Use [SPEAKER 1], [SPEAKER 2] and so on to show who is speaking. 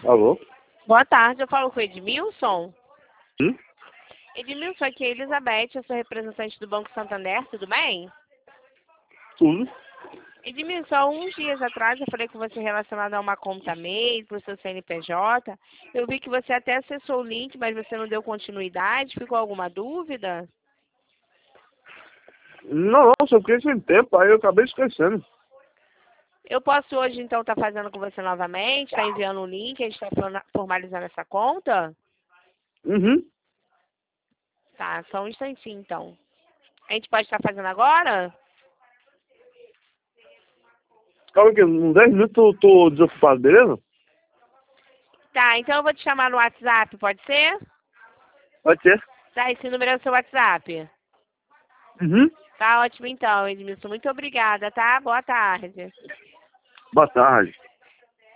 [SPEAKER 1] Alô?
[SPEAKER 2] Boa tarde, eu falo com o Edmilson.
[SPEAKER 1] Hum?
[SPEAKER 2] Edmilson, aqui é a Elizabeth, eu sou representante do Banco Santander, tudo bem?
[SPEAKER 1] Tudo?
[SPEAKER 2] Edmilson, há uns dias atrás eu falei com você relacionado a uma conta MEI, para o seu CNPJ. Eu vi que você até acessou o link, mas você não deu continuidade. Ficou alguma dúvida?
[SPEAKER 1] Não, só fiquei sem tempo, aí eu acabei esquecendo.
[SPEAKER 2] Eu posso hoje, então, estar fazendo com você novamente, estar enviando um link, a gente está formalizando essa conta?
[SPEAKER 1] Uhum.
[SPEAKER 2] Tá, só um instantinho, então. A gente pode estar fazendo agora?
[SPEAKER 1] Calma aqui, uns 10 minutos eu tô desocupado, beleza?
[SPEAKER 2] Tá, então eu vou te chamar no WhatsApp, pode ser?
[SPEAKER 1] Pode ser.
[SPEAKER 2] Tá, esse número é o seu WhatsApp.
[SPEAKER 1] Uhum.
[SPEAKER 2] Tá ótimo então, Edmilson. Muito obrigada, tá? Boa tarde.
[SPEAKER 1] Boa tarde.